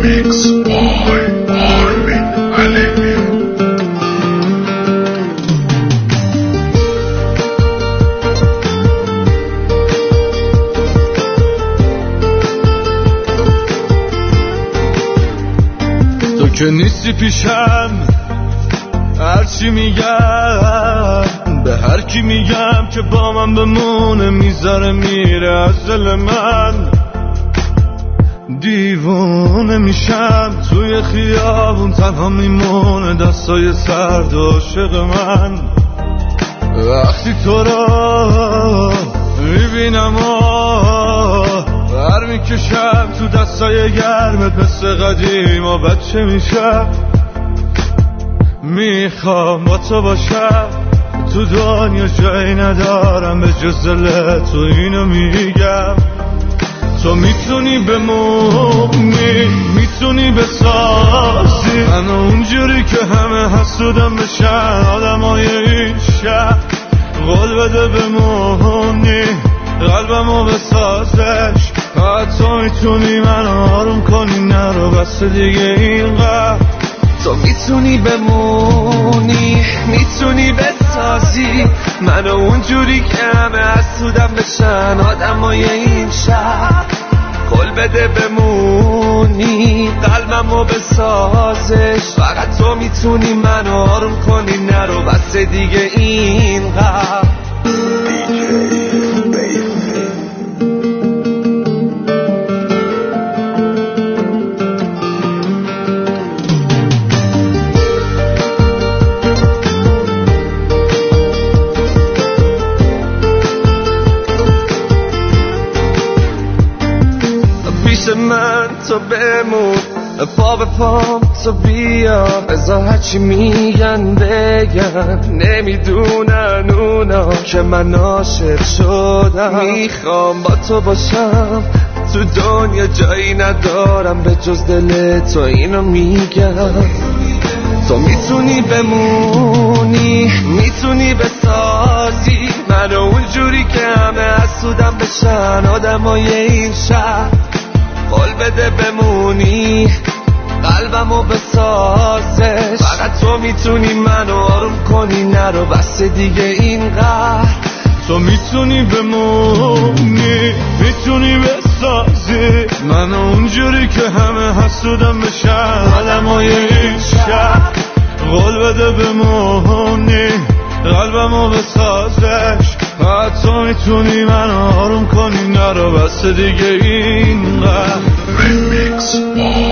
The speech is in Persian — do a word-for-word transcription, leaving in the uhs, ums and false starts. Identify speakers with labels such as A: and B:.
A: تو که نیستی پیشم، هرچی میگم به هر کی میگم که با من بمونه میذاره میره از دل من. دیوونه میشم توی خیابون تنها میمونه دستای سرد عاشق من. وقتی تو را میبینم بر میکشم تو دستای گرمت مثل قدیم و بچه میشم. میخوام با تو باشم تو دنیا، جایی ندارم به جز دل تو، اینو میگم. تو میتونی بمونی، میتونی بسازی منو اونجوری که همه حسودم بشن آدمای این شهر. قول بده بمونی، قلبمو بسازش، فقط تو میتونی منو آروم کنی، نرو بس دیگه اینقدر.
B: تو میتونی بمونی، میتونی بسازی منو اونجوری که همه حسودم بشن آدمای این شهر. قول بده بمونی، قلبمو بسازش، فقط تو میتونی منو آروم کنی، نرو بس دیگه اینقدر. پیش من تو بمون، پا به پام تو بیا، بذار هرچی میگن بگن، نمیدونن اونا که من عاشق شدم. میخوام با تو باشم تو دنیا، جایی ندارم به جز دل تو، اینو میگم. تو میتونی بمونی، میتونی بسازی منو اونجوری که همه حسودم بشن آدمای این شهر. قول بده بمونی، قلبمو بسازش، فقط تو میتونی منو آروم کنی، نرو بس دیگه اینقدر.
A: تو میتونی بمونی، میتونی بسازی منو اونجوری که همه حسودم بشن آدمای این شهر. قول بده بمونی، قلبمو بسازش، فقط تو میتونی منو آروم کنی، نرو بس دیگه اینقدر.